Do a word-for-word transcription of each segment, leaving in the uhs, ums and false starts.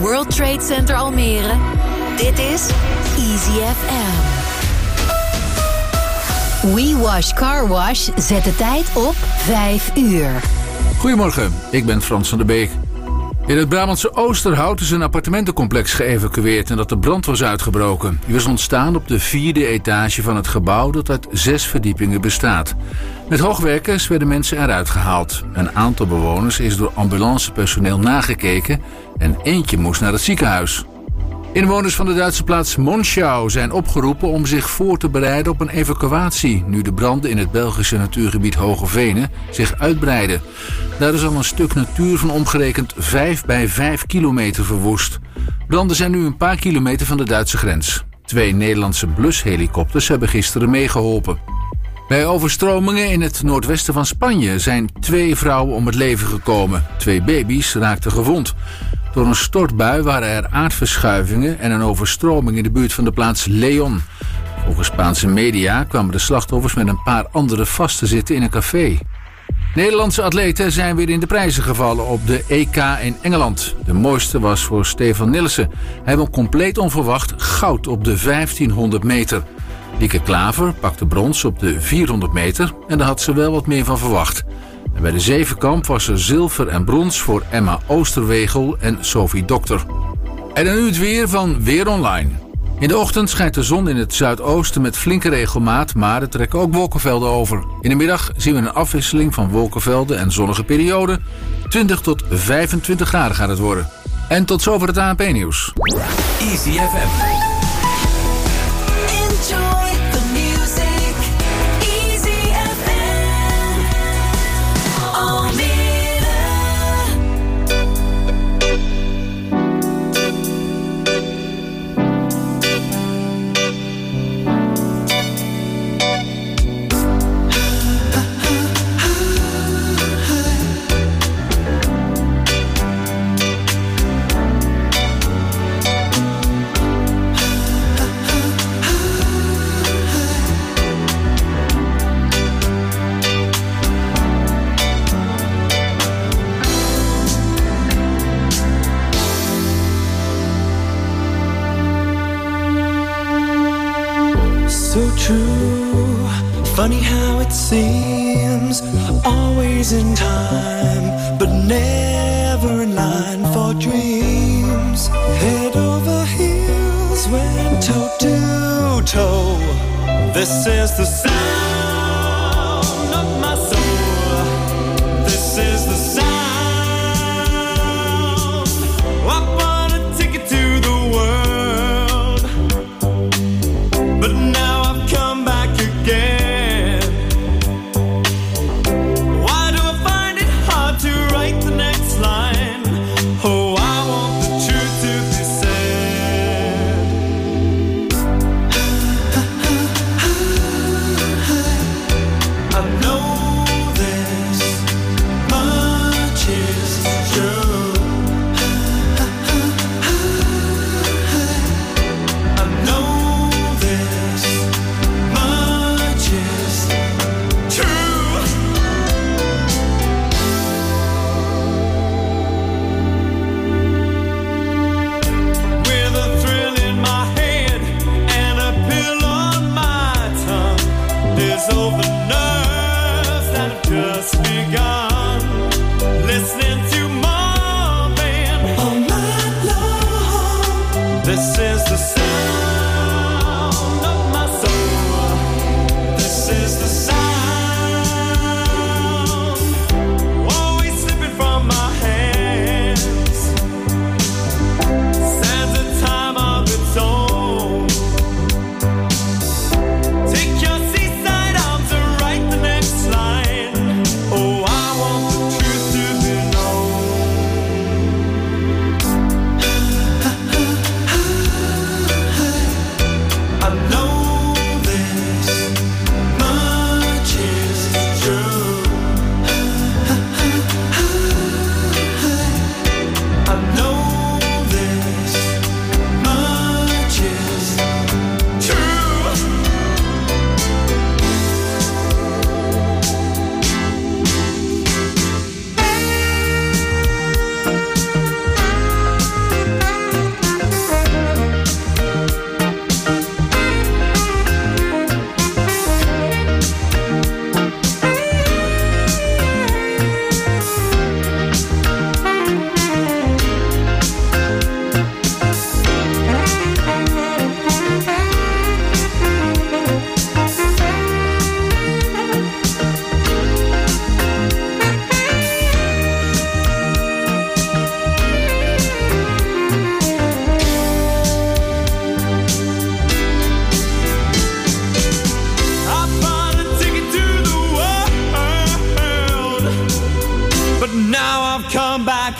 World Trade Center Almere. Dit is Easy F M. We Wash Car Wash zet de tijd op vijf uur. Goedemorgen, ik ben Frans van der Beek. In het Brabantse Oosterhout is een appartementencomplex geëvacueerd en dat de brand was uitgebroken. Die was ontstaan op de vierde etage van het gebouw dat uit zes verdiepingen bestaat. Met hoogwerkers werden mensen eruit gehaald. Een aantal bewoners is door ambulancepersoneel nagekeken en eentje moest naar het ziekenhuis. Inwoners van de Duitse plaats Monschau zijn opgeroepen om zich voor te bereiden op een evacuatie, nu de branden in het Belgische natuurgebied Hoge Venen zich uitbreiden. Daar is al een stuk natuur van omgerekend vijf bij vijf kilometer verwoest. Branden zijn nu een paar kilometer van de Duitse grens. Twee Nederlandse blushelikopters hebben gisteren meegeholpen. Bij overstromingen in het noordwesten van Spanje zijn twee vrouwen om het leven gekomen. Twee baby's raakten gewond. Door een stortbui waren er aardverschuivingen en een overstroming in de buurt van de plaats León. Volgens Spaanse media kwamen de slachtoffers met een paar anderen vast te zitten in een café. Nederlandse atleten zijn weer in de prijzen gevallen op de E K in Engeland. De mooiste was voor Stefan Nilssen. Hij won compleet onverwacht goud op de vijftienhonderd meter. Lieke Klaver pakte brons op de vierhonderd meter en daar had ze wel wat meer van verwacht. En bij de zevenkamp was er zilver en brons voor Emma Oosterwegel en Sophie Dokter. En dan nu het weer van Weer Online. In de ochtend schijnt de zon in het zuidoosten met flinke regelmaat, maar er trekken ook wolkenvelden over. In de middag zien we een afwisseling van wolkenvelden en zonnige perioden. twintig tot vijfentwintig graden gaat het worden. En tot zover het A N P-nieuws. Easy F M. Enjoy the music. Easy F M. Almere. So true, funny how it seems, always in time, but never in line for dreams. Head over heels, went toe to toe. This is the sound of my soul. This is the sound. I wanna take it to the world, but now come back again. Why do I find it hard to write the next line? Oh, I want the truth to be said. I know this much is true. I know this much is true. With a thrill in my head and a pill on my tongue, there's all the nerves that have just begun. Listening to Marvin all night long. This is the sound of my soul. This is the sound, always slipping from my hands. Stands a time of its own. Take your seaside arms and write the next line. Oh, I want the truth to be known.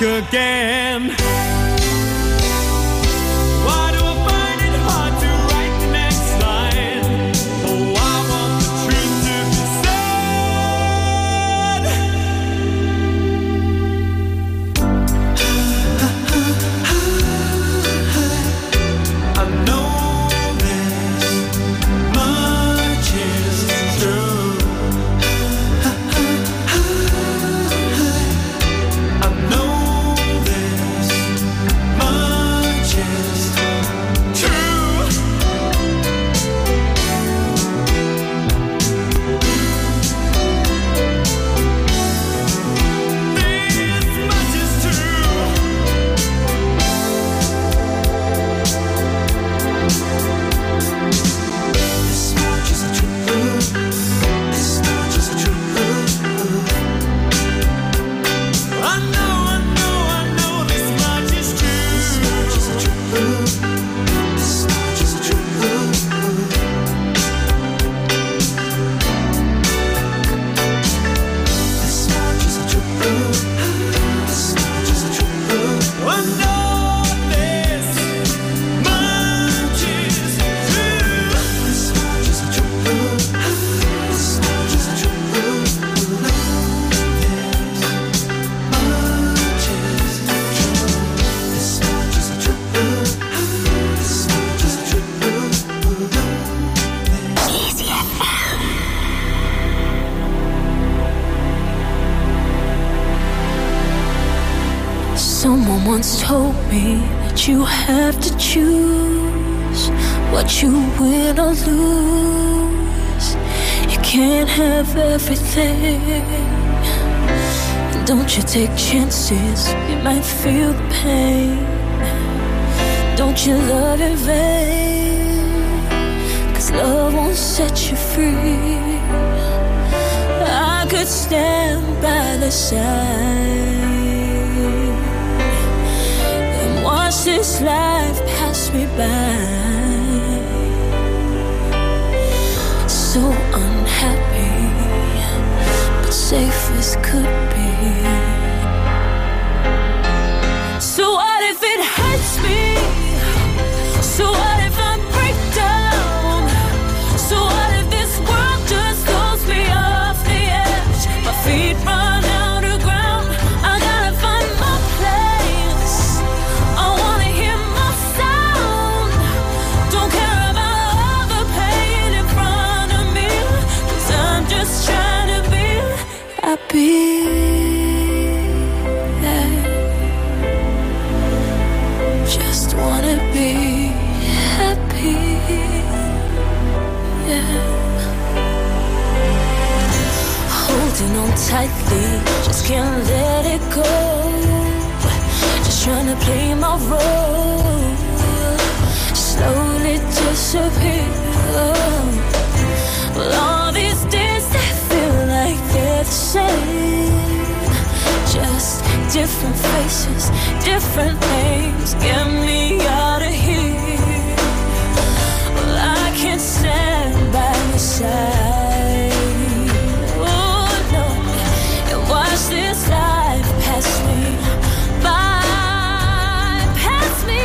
again. Why do I find it hard to write the next line? Oh, I want the truth to be said. I know this much is true. I know this much is true. This much is true. This much is a truth. This much is a truth. I know, I know, I know this much is true. This much is a truth. This much is a truth. This much is a truth. This much is a truth. I know this much is true. This much is a truth. This much is a truth. This much is true. This much is a truth. Easy F M. Someone once told me that you have to choose what you win or lose. You can't have everything. Don't you take chances, you might feel the pain. Don't you love in vain, 'cause love won't set you free. I could stand by the side and watch this life pass me by. So unhappy, but safe as could be. So what if it hurts me? So what if I break down? So what if this world just throws me off the edge? My feet run out of ground. I gotta find my place. I wanna hear my sound. Don't care about all the pain in front of me, 'cause I'm just trying to be happy. Just wanna be happy, yeah. Holding on tightly, just can't let it go. Just trying to play my role, slowly disappear. Well, all these days they feel like they're the same. Just different faces, different names. Get me out of here. Well, I can't stand by your side. Oh no, and watch this life pass me by, pass me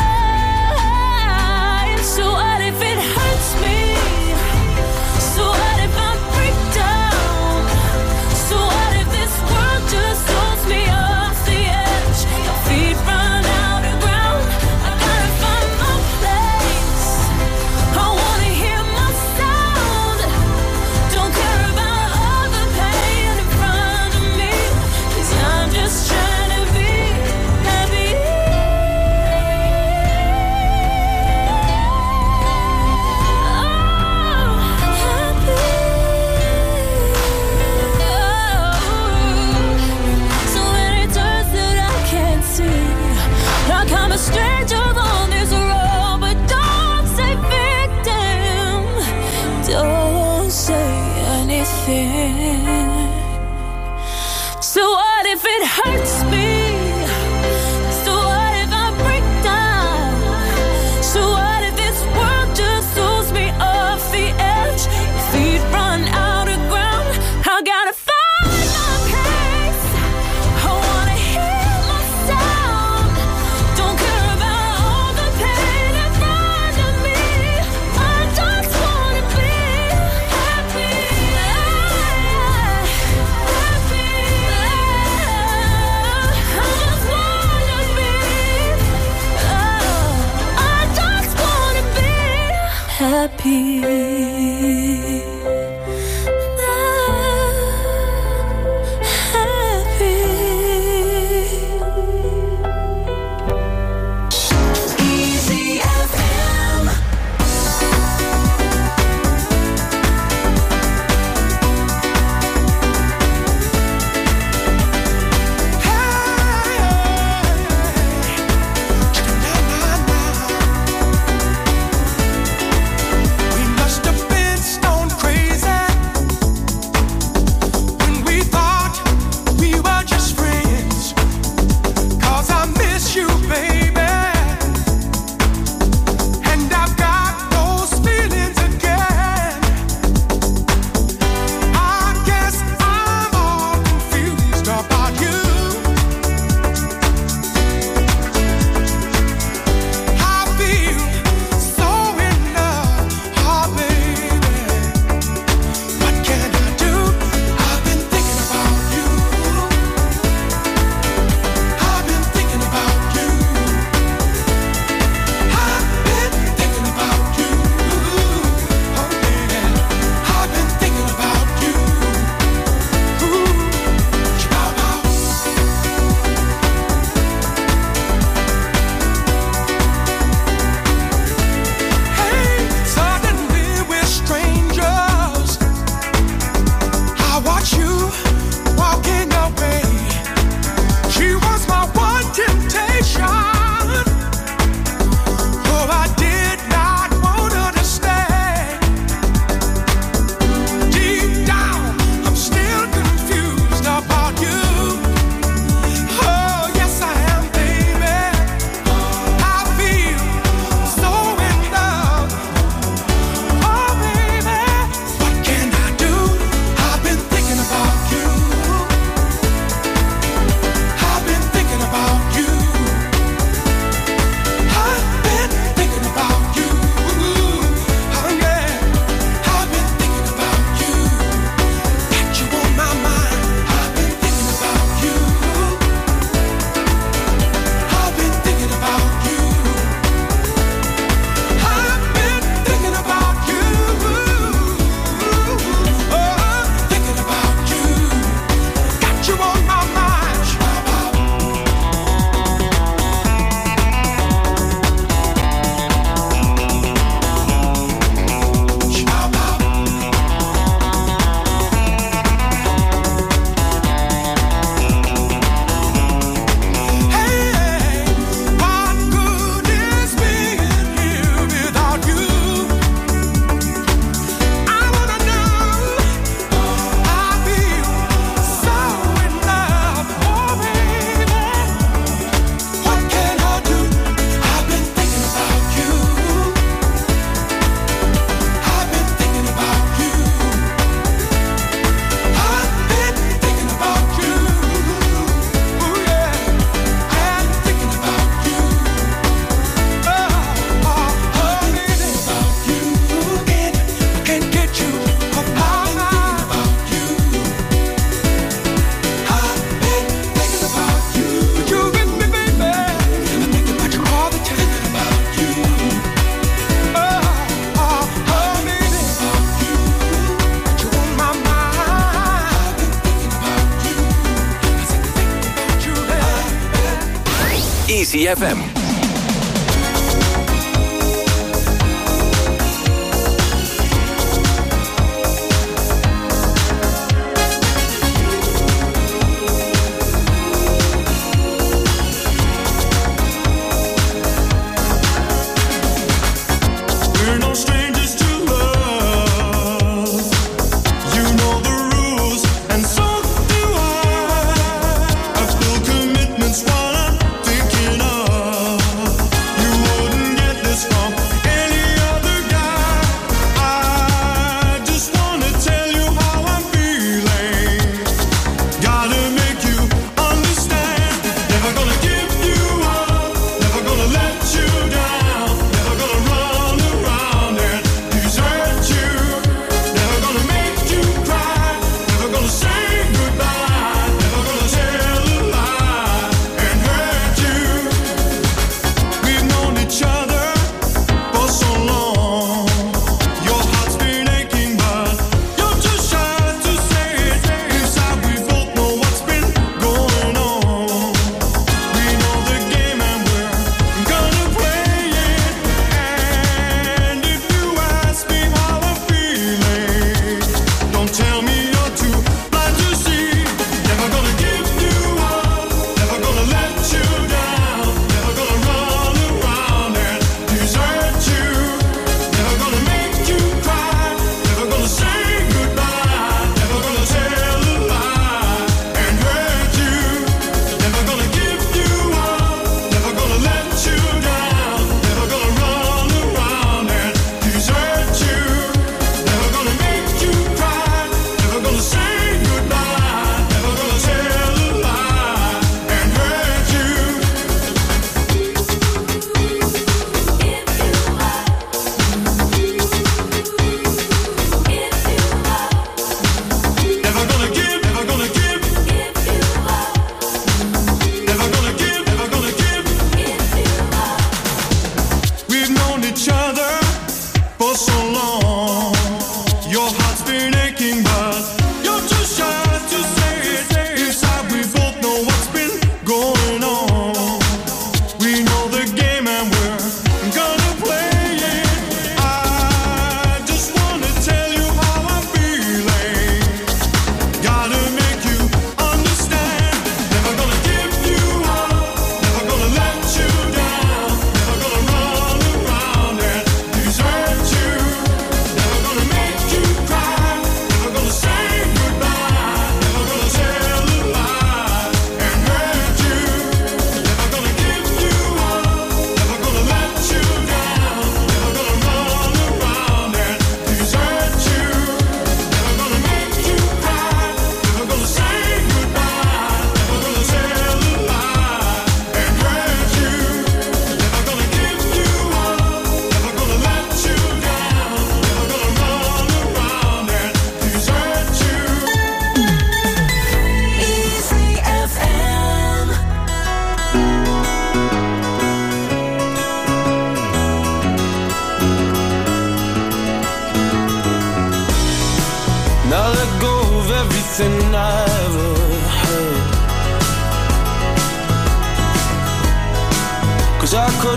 by. So what if it hurts me? So what if I break down? So what if this world just throws me off the edge? My feet run out of ground. I gotta find my place. I wanna hear my sound. Don't care about all the pain in front of me, 'cause I'm just trying to be happy. Oh, happy. So many turns that I can't see. Like I'm a stranger on this road, but don't say victim. Don't say anything. So what if it hurts me? So what if I break down? So what if this world just throws me off the edge? Feet run out of ground. I gotta find my pace. I wanna hear my happy. Easy F M. Commitments while I'm thinking of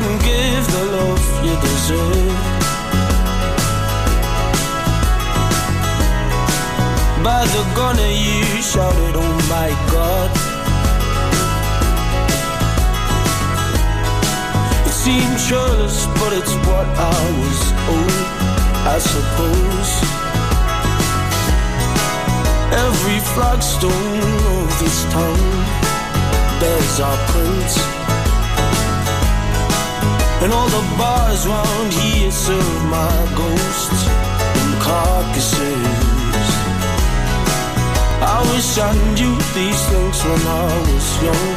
and give the love you deserve. By the corner you shouted, oh my God. It seemed churlish, but it's what I was owed, I suppose. Every flagstone of this town bears our prints, and all the bars round here serve my ghosts and carcasses. I wish I knew these things when I was young,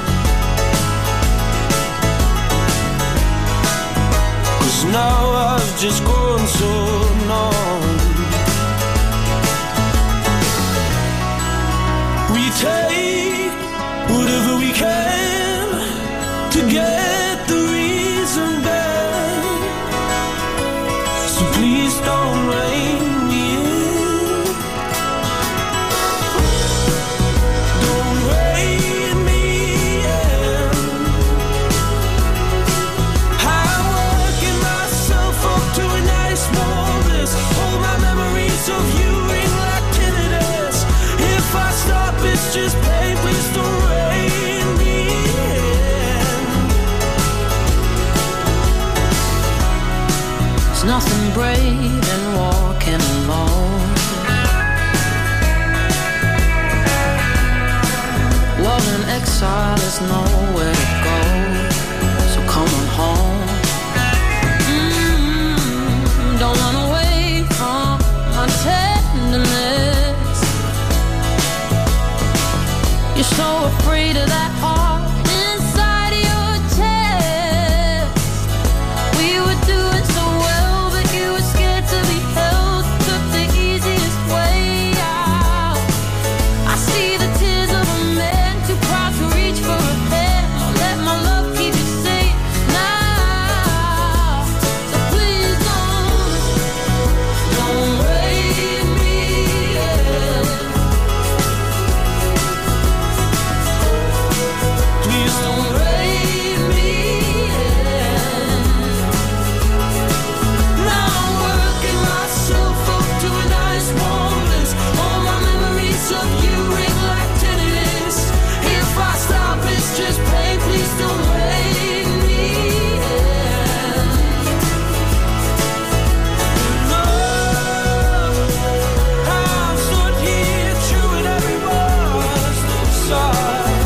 'cause now I've just grown so numb. We take whatever we can to get the reason back, so please don't rein me in. Don't rein me in. I'm working myself up to a nice warm bliss. All my memories of you ring like tinnitus. If I stop, it's just pain. Please don't rein me in. There's nothing brave in walking alone. Love in exile is nowhere to go, so come on home. Mm, don't run away from my tenderness. You're so afraid of that heart inside your chest. We were doing so well, but you were scared to be held. Took the easiest way out. I see the tears of a man too proud to reach for a hand. I'll let my love keep you safe now. So please don't, don't rein me in. Please don't rein me in. Now I'm working myself up to a nice warm bliss. All my memories of you ring like tinnitus. If I stop, it's just pain. Please don't rein me in. No, I've stood here chewing every word's inside,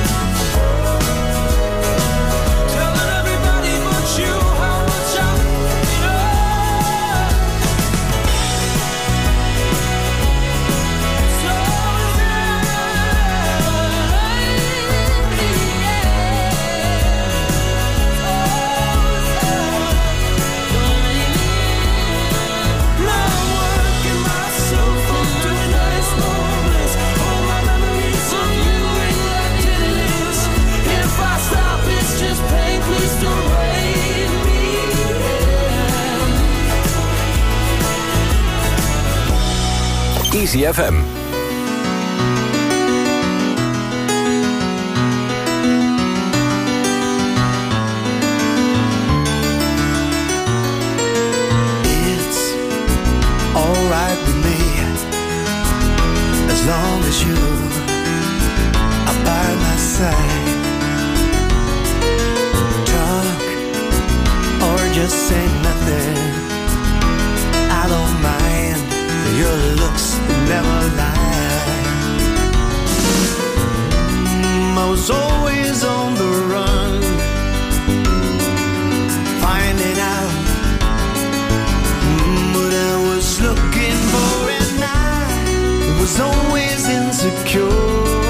telling everybody but you how much I love. So now I'm working myself up to a nice warm bliss. All my memories of you ring like tinnitus. If I stop, it's just pain. Please don't rein me in. Easy F M. It's alright with me, as long as you are by my side. Talk or just say nothing, I don't mind. Your looks never lie. Mm, I was always on the run, finding out mm, what I was looking for, and I was always insecure.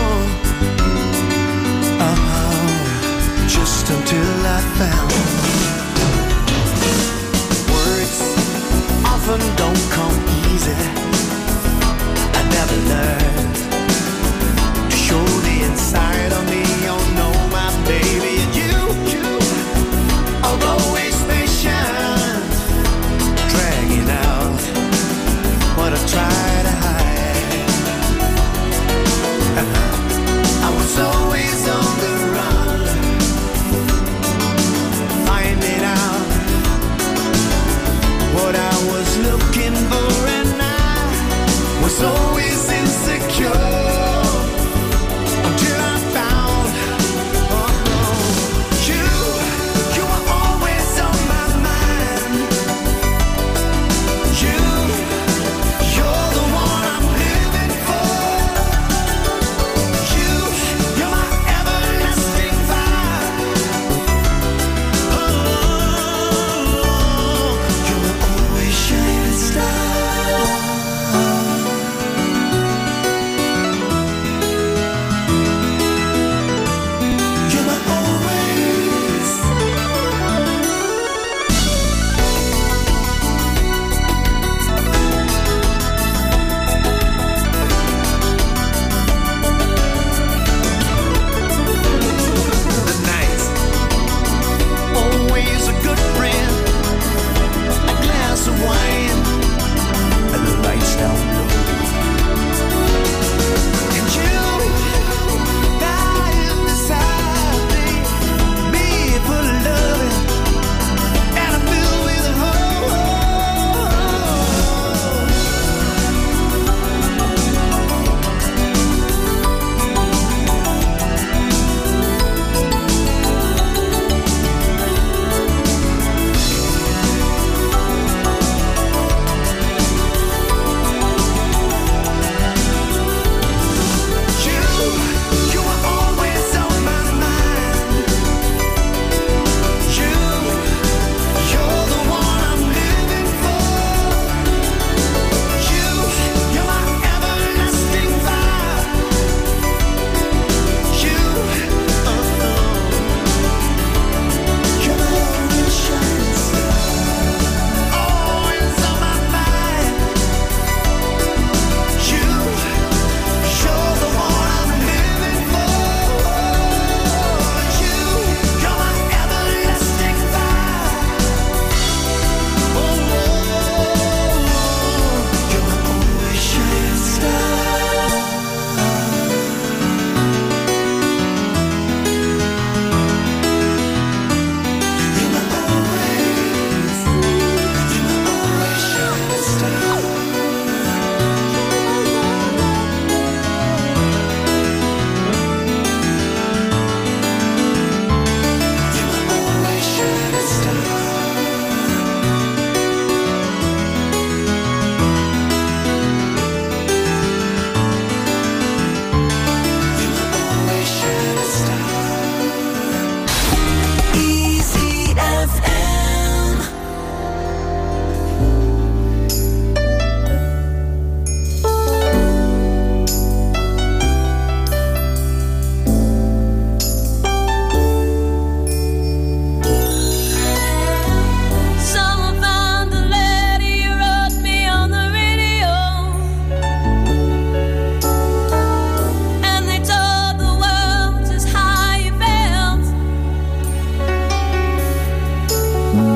Uh-huh. Just until I found words often don't come easy. I never learned to show the inside of me. Oh no, my baby, and you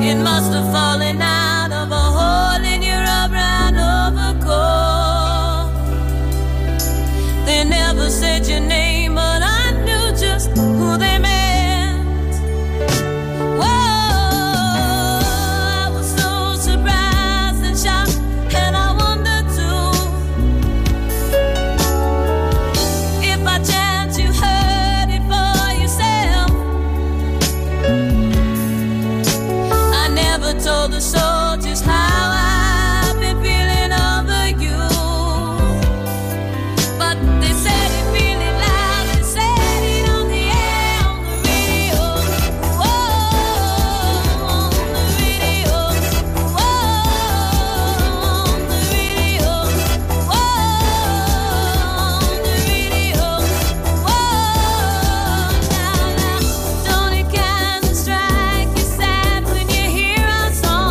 It must have fallen out of a hole in your brown overcoat. They never said your name, but I knew just who they meant. Soldiers, how I've been feeling over you. But they said it really loud, they said it on the air, on the radio. Whoa, on the radio. Whoa, on the radio. Whoa, on the radio. Whoa, now, now, don't it kind of strike you sad when you hear our song?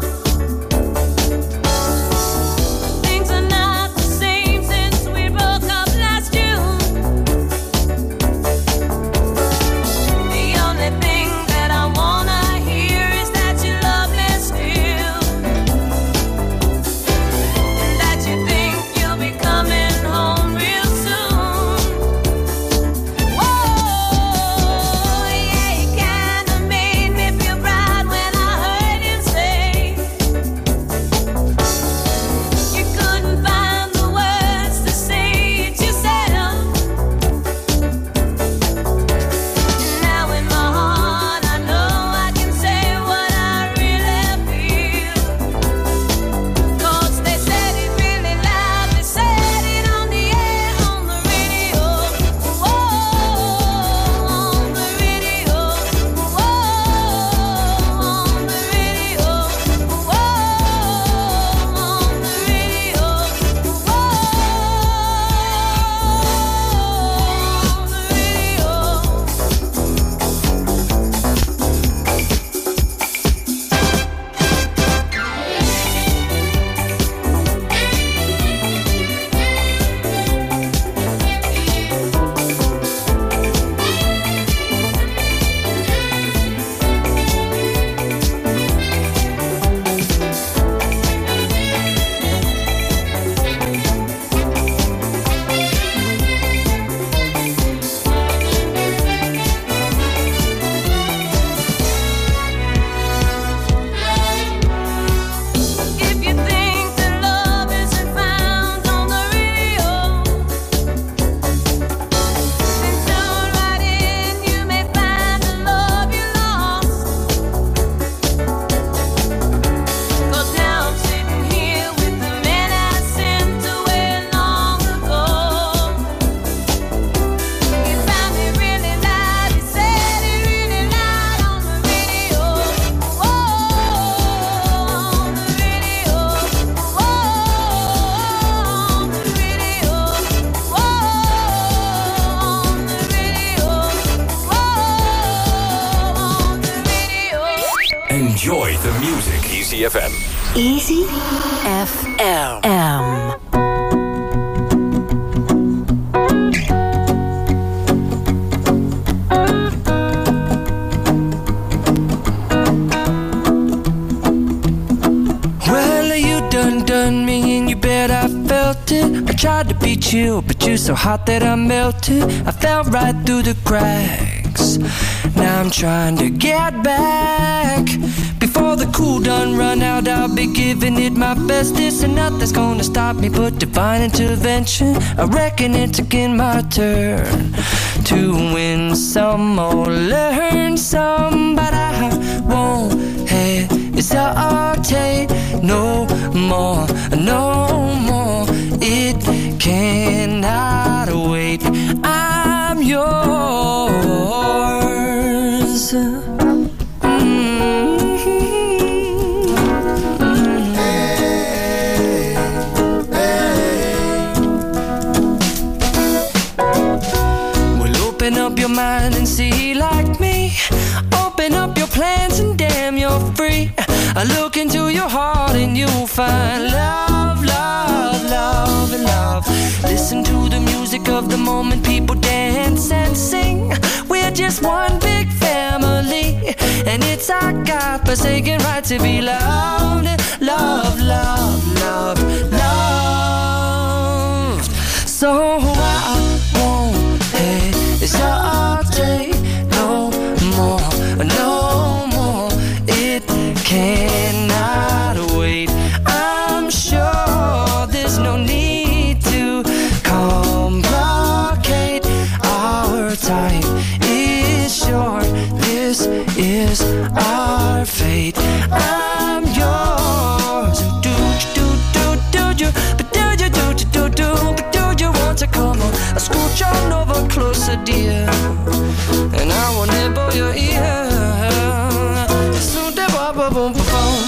Enjoy the music. Easy F M. Easy F M. Well, you done done me and you bet I felt it. I tried to be chill, but you're so hot that I melted. I fell right through the cracks. Now I'm trying to get back. Before the cool done run out, I'll be giving it my best. This and nothing's gonna stop me but divine intervention. I reckon it's again my turn to win some or learn some, but I won't hesitate no more, no more. It cannot wait. I'm yours. Open up your mind and see like me. Open up your plans and damn, you're free. I look into your heart and you'll find love, love, love, and love. Listen to the music of the moment, people dance and sing. We're just one big family. family, and it's our God-forsaken right to be loved, loved, loved, loved, loved. So I won't hesitate no more, no more. It cannot wait. I'm sure there's no need to complicate. Our time is short. This is our fate. I'm yours. Do do do do do, but do you do do do do, but do you want to come on? I scooch on over closer, dear, and I will nibble your ear. So da ba ba boom ba boom.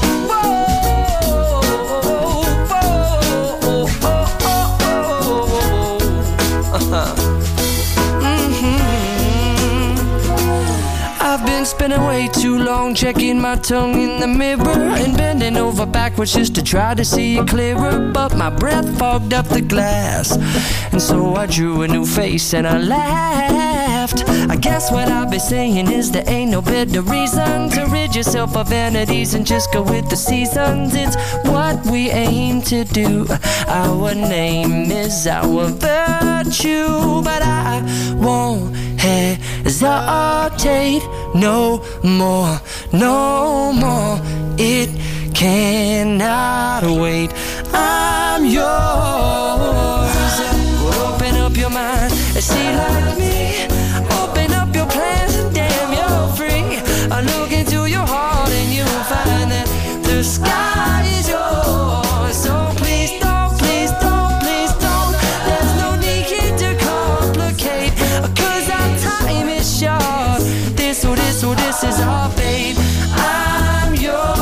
I've been spending way too long checking my tongue in the mirror and bending over backwards just to try to see it clearer. But my breath fogged up the glass, and so I drew a new face and I laughed. I guess what I'll be saying is there ain't no better reason to rid yourself of vanities and just go with the seasons. It's what we aim to do. Our name is our virtue, but I won't hesitate no more, no more. It cannot wait. I'm yours. Well, open up your mind and see like me. Open up your plans and damn, you're free. I look into your heart and you'll find that the sky is yours. So please don't, please don't, please don't. There's no need here to complicate, 'cause our time is short. This, oh this, oh this is our fate. I'm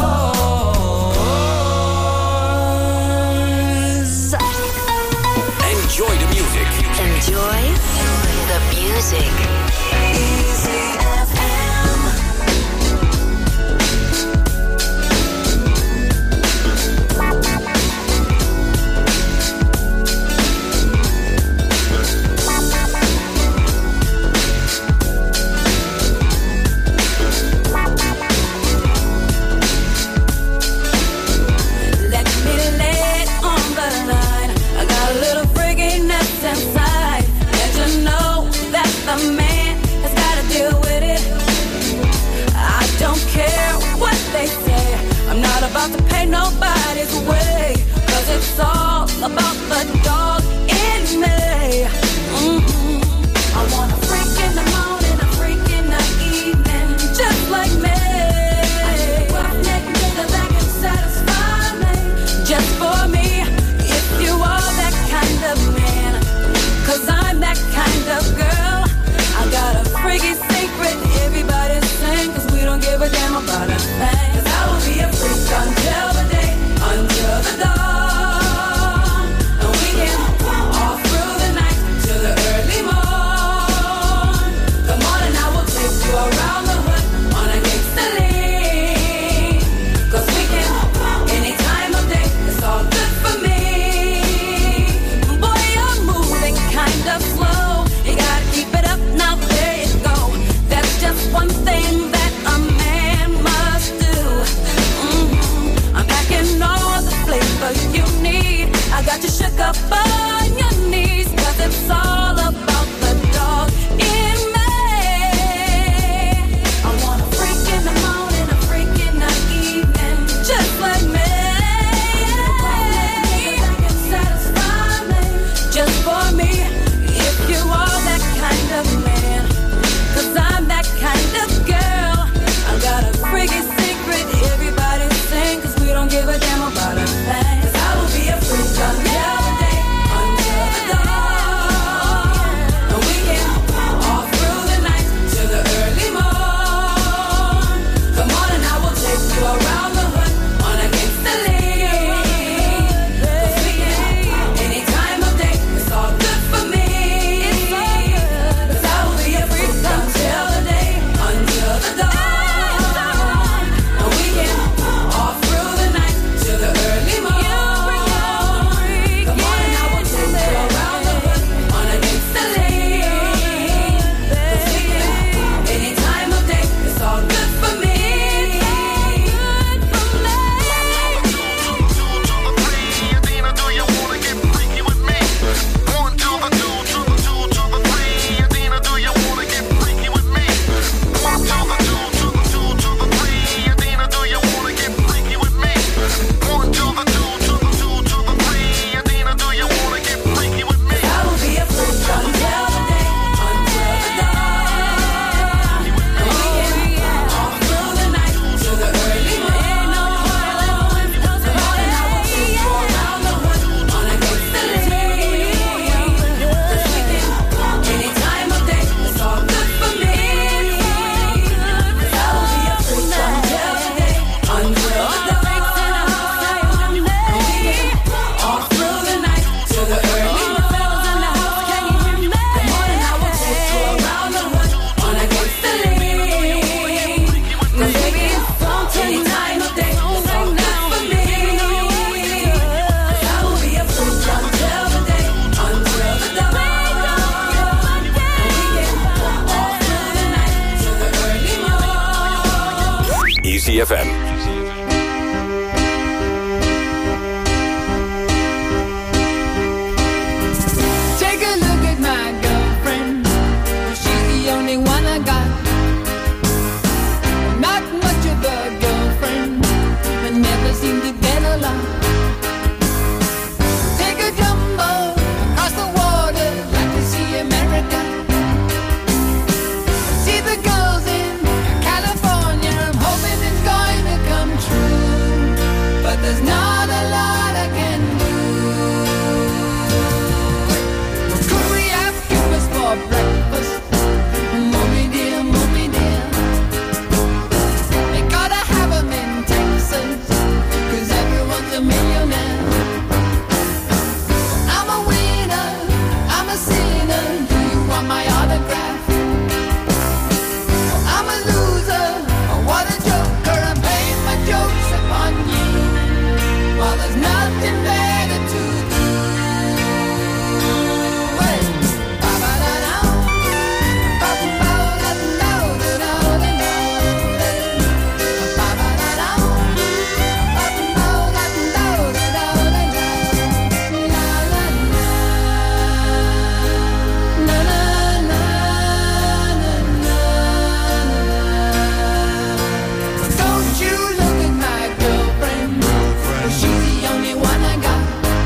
yours. Enjoy the music. Enjoy the music. Easy F M. Let me lay it on the line. I got a little freakiness inside. Let you know that the man has got to deal with it. I don't care what they say. I'm not about to pay nobody's way, 'cause it's all about the dog in me. Mhm. I want a freak in the morning, a freak in the evening, just like me. I need a roughneck nigga that can satisfy me, just for me. If you are that kind of man, 'cause I'm that kind of girl. I got a freaky secret everybody's saying, 'cause we don't give a damn about a thing. 'Cause I will be a freak until the day, until Easy F M. Take a look at my girlfriend. She's the only one I got. Not much of a girlfriend, but never seem to get along. Take a jumbo across the water, like to see America. See the girls in California. I'm hoping it's going to come true, but there's not a lot I can do. Could we have Cubas for breakfast? Mommy dear, mommy dear. They gotta have 'em in Texas, 'cause everyone's a millionaire. I'm a winner, I'm a sinner. Do you want my autograph? I'm a loser, what a joker. I'm playing my jokes upon you, while there's nothing better to do. Hey, ba-ba-da-da, ba-ba-da-da-da-da-da-da, ba-ba-da-da, don't you look at my girlfriend. She's the only one I got.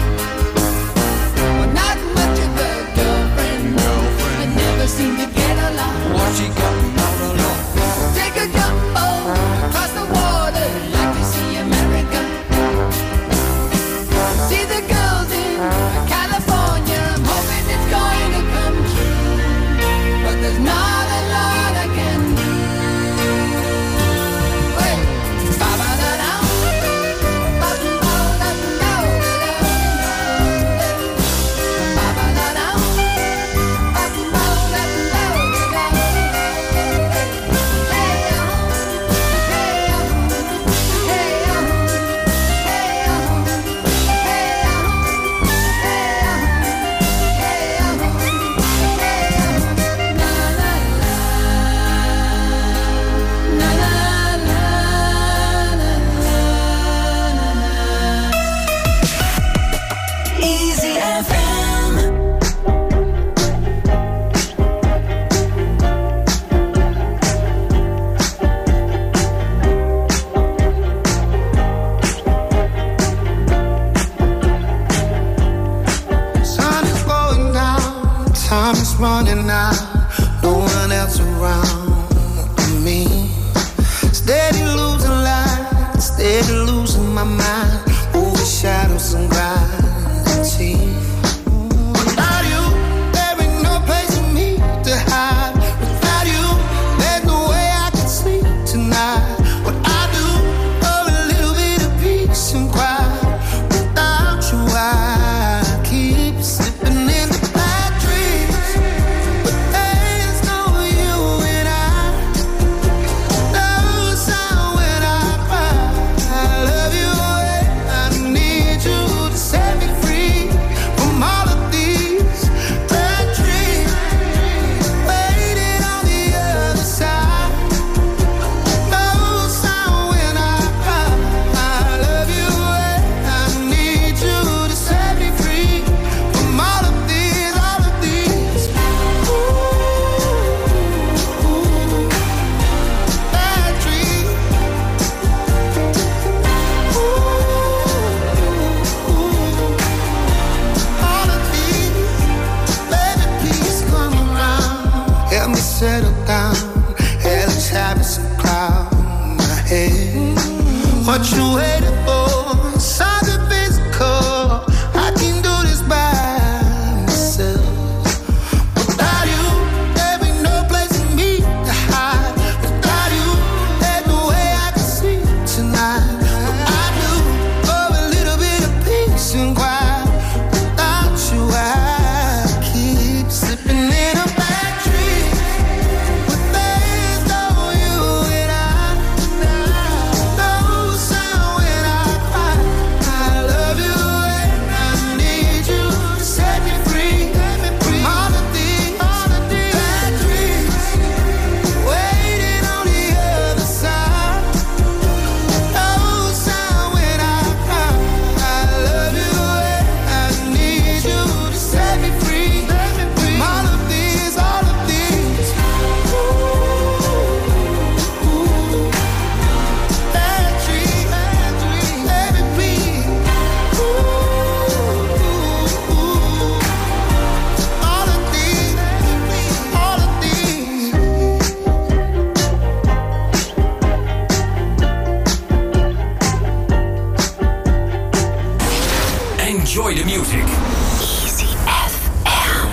Well, not much of a girlfriend, I never seem to get along. What she got out of love? Take a jumbo across the water, like to see America. See the girls in California. I'm hoping it's going to come true, but there's not a lot I can do. Hey, ba-ba-da-da, ba-ba-da-da-da-da-da, ba-ba-da-da, Easy F M. Sun is going down, time is running out, no one else around me. Steady losing light, steady losing my mind, over shadows and gravity. Without you, there ain't no place for me to hide. Without you, there's no way I can sleep tonight. What I do for a little bit of peace and quiet. Without you, I keep slipping into bad dreams. But there's no you and I. No sound when I cry. I love you and I need you to set me free from all of these bad dreams. Waiting on the other side. No sound when I cry. I love you and I need you to set me free from all of these, all of these. Ooh, bad dreams. All of these, baby, please come around. Help me settle down. Hell is having some cloud in my head. What you waiting for? Something physical. I can do this by myself. Without you, there ain't no place for me to hide. Without you, there's no way I can sleep tonight. What I do for a little bit of peace and quiet. Without you, I keep slipping in a bad dream. But there's no you and I. No sound when I Enjoy the music. Easy F M.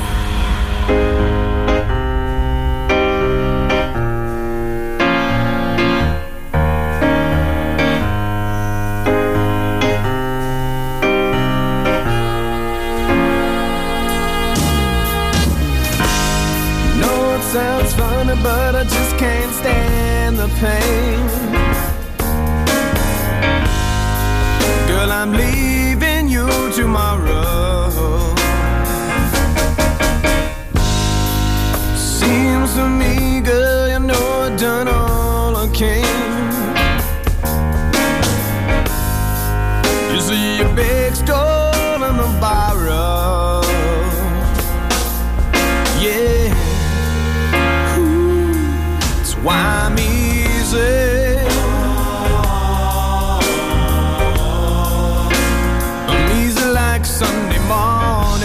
No, it sounds funny, but I just can't stand the pain. Girl, I'm leaving you tomorrow. Seems to me, girl, you know I've done all I can. You see your big stole and the borrow. Yeah, ooh, that's why I'm easy. Sunday morning,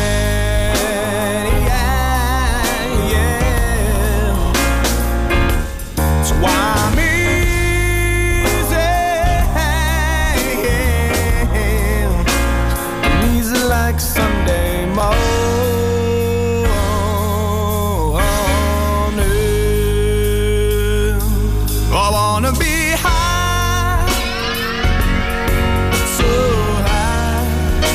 yeah, yeah. That's why I'm easy. I'm easy like Sunday morning. I wanna be high, so high.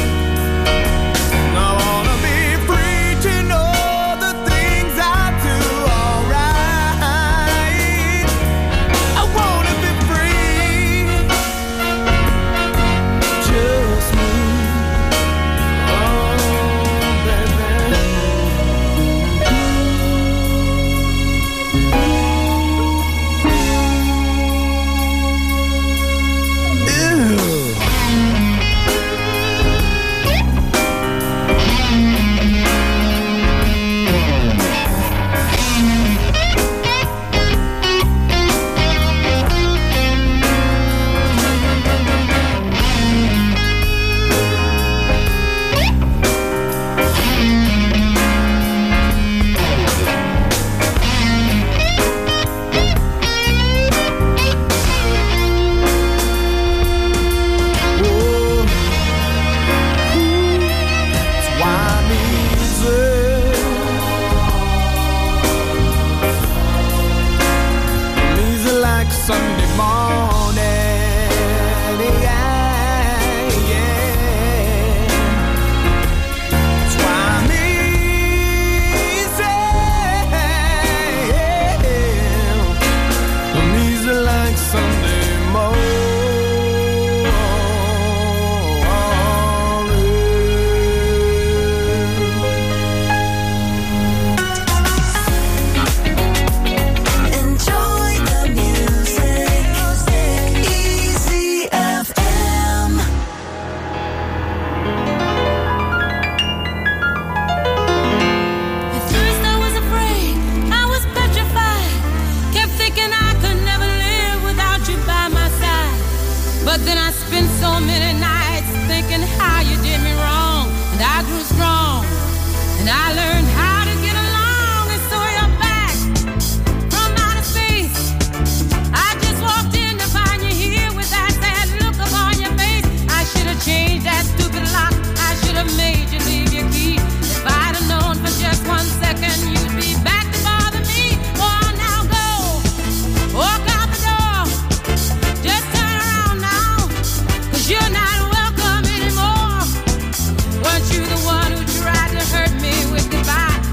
Sunday morning, yeah, yeah. That's why I'm easy. I'm easy like Sunday morning. But then I spent so many nights thinking how you did me wrong. And I grew strong, and I learned how to get along. And so you're back from outer space. I just walked in to find you here with that sad look upon your face. I should have changed that stupid lock. I should have made you leave your key. If I'd have known for just one second you'd be back to bother me. Oh, now go, walk out the door. Just turn around now, 'cause you're not welcome anymore. Weren't you the one who tried to hurt me with goodbye?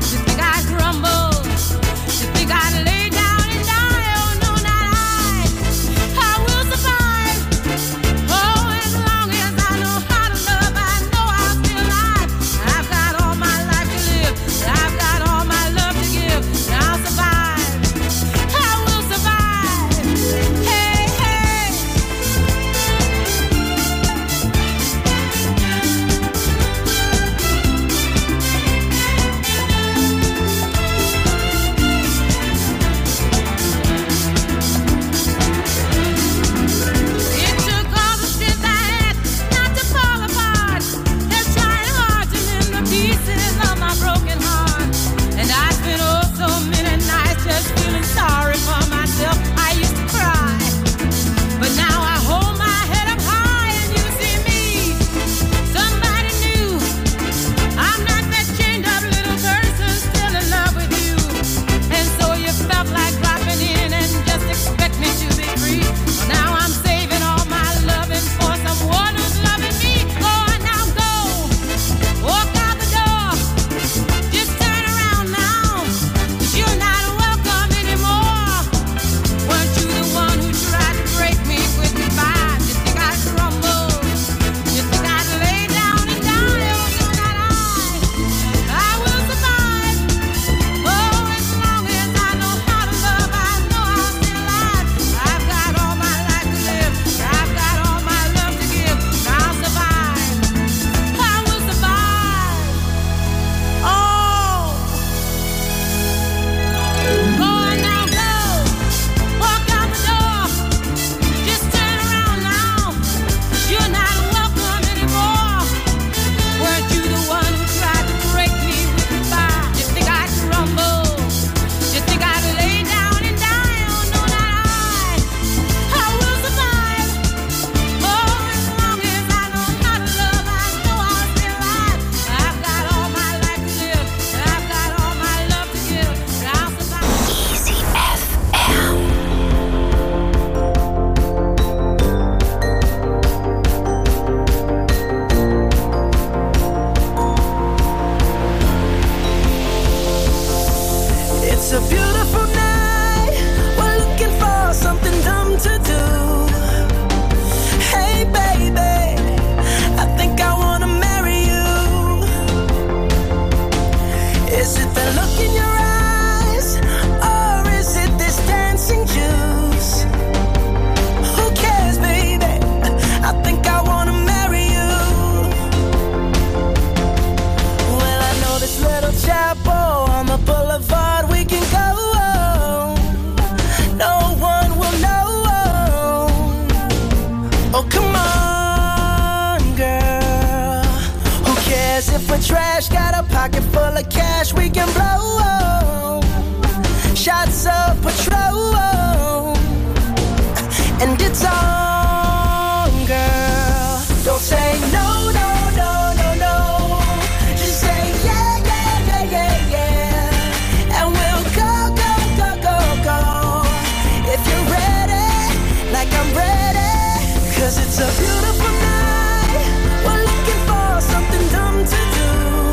pocket full of cash we can blow. Shots of Patrol, and it's on, girl. Don't say no, no, no, no, no. Just say yeah, yeah, yeah, yeah, yeah. And we'll go, go, go, go, go. If you're ready, like I'm ready. Cause it's a beautiful night. We're looking for something dumb to do.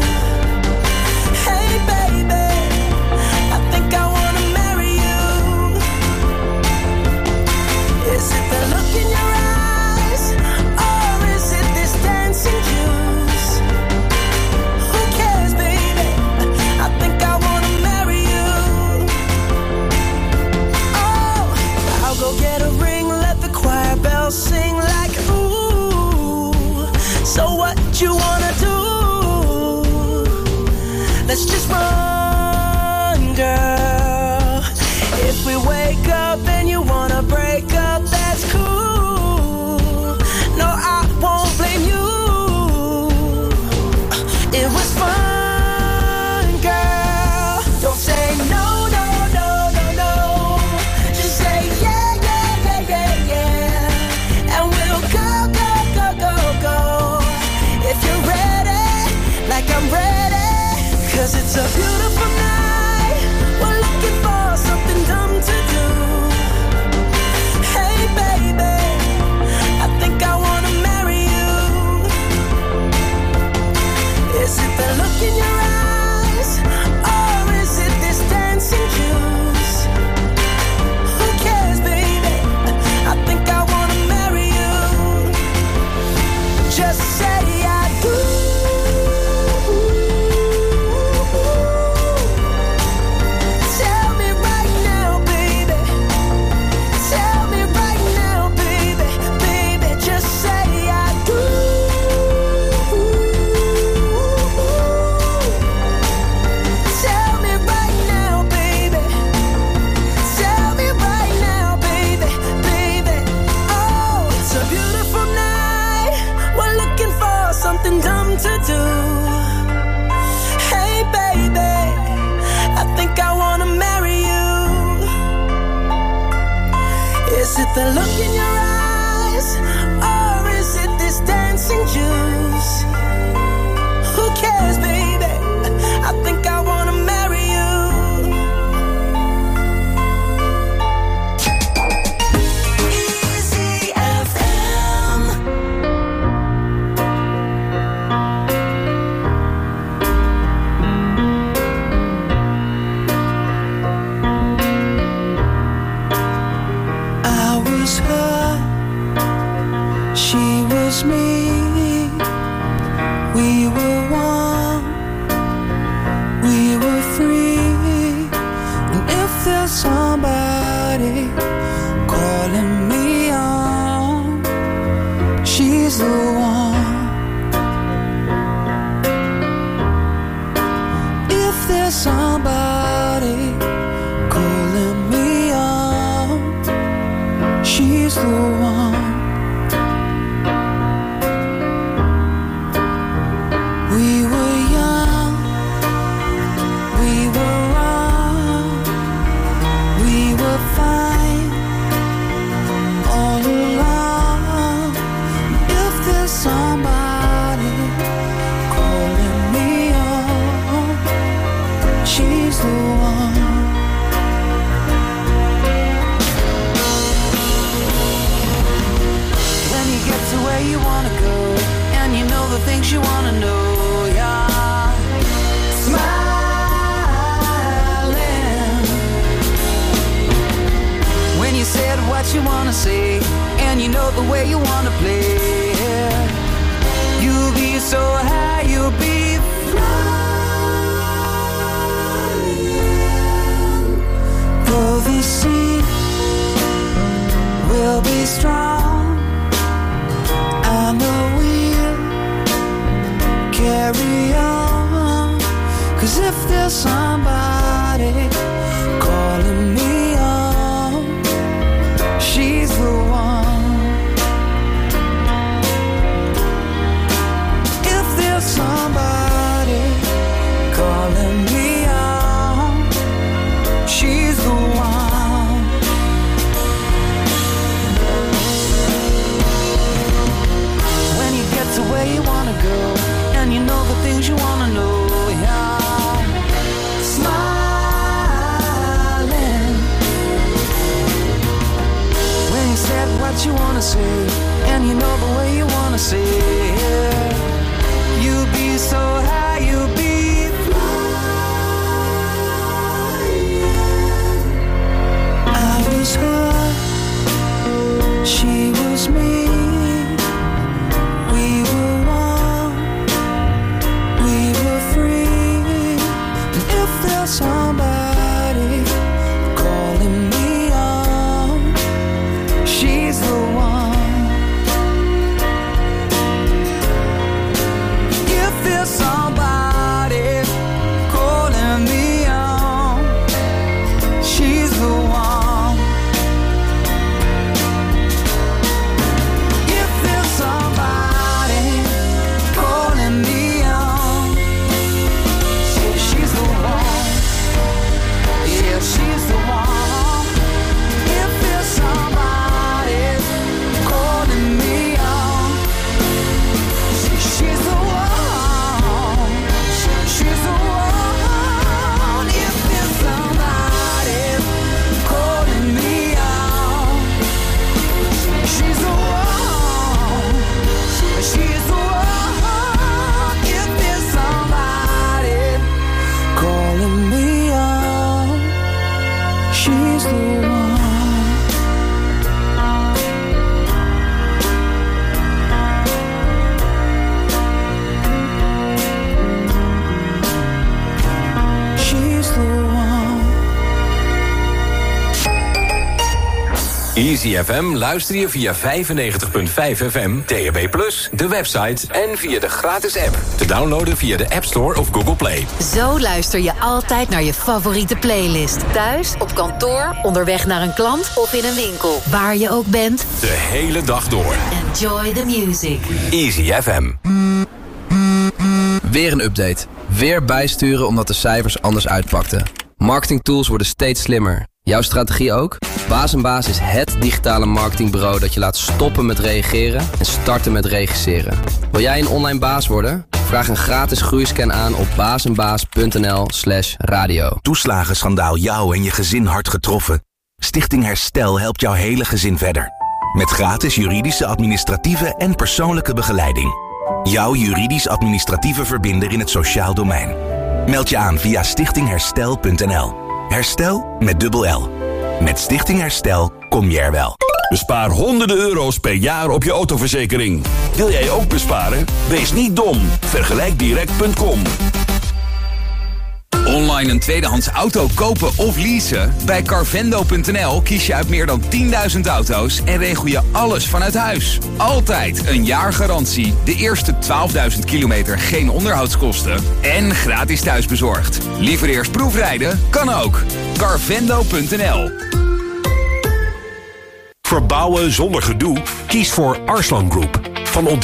Hey baby, I think I wanna marry you. Is it the look in your eyes, or is it this dancing juice? Who cares, baby? I think I wanna marry you. Oh, I'll go get a ring, let the choir bells sing like ooh. So what you wanna do? Let's just run, girl. If we wake up and you wanna break up, that's cool. No, I won't blame you. It was fun, girl. Don't say no, no, no, no, no. Just say yeah, yeah, yeah, yeah, yeah. And we'll go, go, go, go, go. If you're ready, like I'm ready. Cause it's a beautiful night. We're looking for something dumb to do. Hey baby, I think I wanna marry you. Is it the look in your eyes, or is it this dancing juice? Who cares, baby? I think I wanna marry you. Just say I do. Tell me right now, baby. Tell me right now, baby. Baby, just say I do. Tell me right now, baby. Tell me right now, baby. Baby, oh, it's a beautiful night. We're looking for something dumb to do. Hey baby, I think I wanna marry you. Is it the look in your eyes, or is it this dancing juice? Who cares, baby? I think I wanna marry you. Easy F M. I was her, she was me. We were one, we were free. And if there's somebody calling me on, she's the one. If there's somebody calling me on, she's the one. We were young, we were wrong, we were fine all along. If there's somebody calling me on, she's the one. When you get to where you wanna go, and you know the things you wanna know, yeah. Smiling. When you said what you wanna say, and you know the way you wanna play, you'll be so high, you'll be flying. Though the sea will be strong, I know we'll carry on. Cause if there's somebody calling me on, she's the one. If there's somebody things you wanna know, yeah. Smiling when you said what you wanna say, and you know the way you wanna say it. You'll be so high, you'll be flying. I was her, she was me. We were one, we were free. And if there's somebody calling me on, she's the one. If there's somebody calling me on, she's the one. If there's somebody calling me on, yeah, she's the one. Yeah, she's the one. If there's somebody calling me on, she- she's the one. She's the one. If there's somebody calling me on, she's the one. She's the one. If there's somebody calling me on, she's the one. She's the one. Easy F M luister je via vijfennegentig komma vijf F M, D A B plus, de website en via de gratis app. Te downloaden via de App Store of Google Play. Zo luister je altijd naar je favoriete playlist. Thuis, op kantoor, onderweg naar een klant of in een winkel. Waar je ook bent. De hele dag door. Enjoy the music. Easy F M. Weer een update. Weer bijsturen omdat de cijfers anders uitpakten. Marketingtools worden steeds slimmer. Jouw strategie ook? Baas en Baas is het digitale marketingbureau dat je laat stoppen met reageren en starten met regisseren. Wil jij een online baas worden? Vraag een gratis groeiscan aan op bazenbaas.nl slash radio. Toeslagenschandaal jou en je gezin hard getroffen? Stichting Herstel helpt jouw hele gezin verder. Met gratis juridische, administratieve en persoonlijke begeleiding. Jouw juridisch-administratieve verbinder in het sociaal domein. Meld je aan via stichting herstel punt n l. Herstel met dubbel L. Met Stichting Herstel kom je er wel. Bespaar honderden euro's per jaar op je autoverzekering. Wil jij ook besparen? Wees niet dom. vergelijk direct punt com. Online een tweedehands auto kopen of leasen? Bij carvendo punt n l kies je uit meer dan tienduizend auto's en regel je alles vanuit huis. Altijd een jaar garantie, de eerste twaalfduizend kilometer geen onderhoudskosten en gratis thuisbezorgd. Liever eerst proefrijden? Kan ook. carvendo punt n l. Verbouwen zonder gedoe? Kies voor Arslan Group. Van ontwikkeling